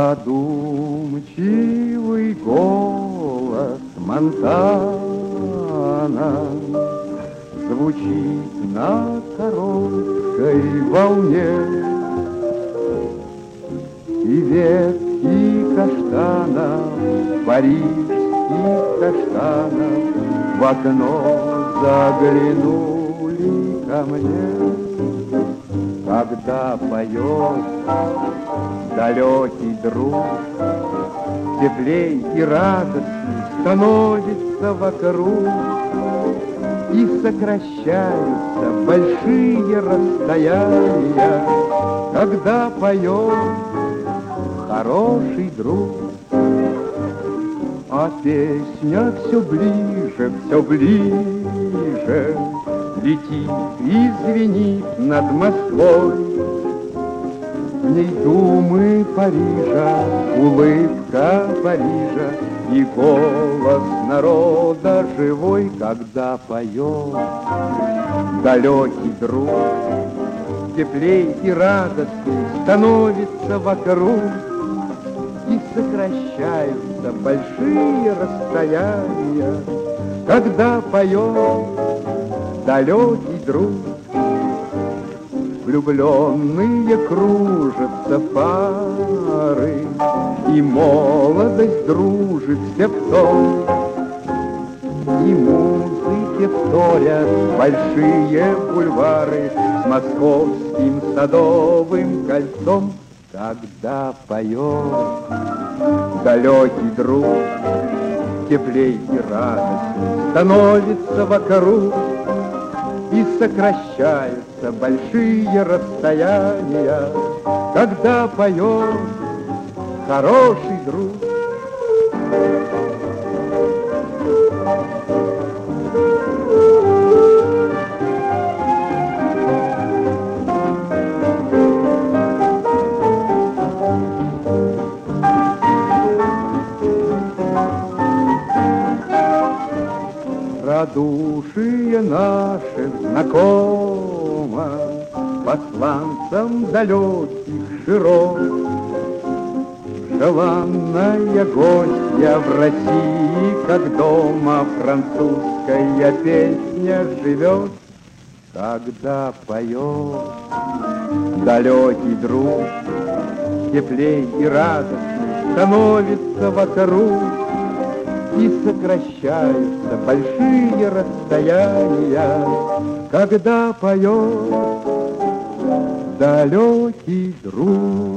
Задумчивый голос Монтана звучит на короткой волне, и ветки каштанов, парижских каштанов, в окно заглянули ко мне. Когда поет далекий друг, теплей и радостней становится вокруг, и сокращаются большие расстояния, когда поет хороший друг. А песня все ближе летит и звенит над Москвой. В ней думы Парижа, улыбка Парижа и голос народа живой, когда поет далекий друг. Теплей и радостней становится вокруг, и сокращаются большие расстояния, когда поет далекий друг. Влюбленные кружатся пары, и молодость дружит все в том, и музыке вторят большие бульвары с московским садовым кольцом, когда поет далекий друг. Теплей и радостней становится вокруг, и сокращаются большие расстояния, когда поет хороший друг. Радушие наше знакомо посланцам далеких широт. Желанная гостья в России, как дома французская песня живет, когда поет далекий друг. Теплей и радостней становится вокруг, и сокращаются большие расстояния, когда поет далекий друг.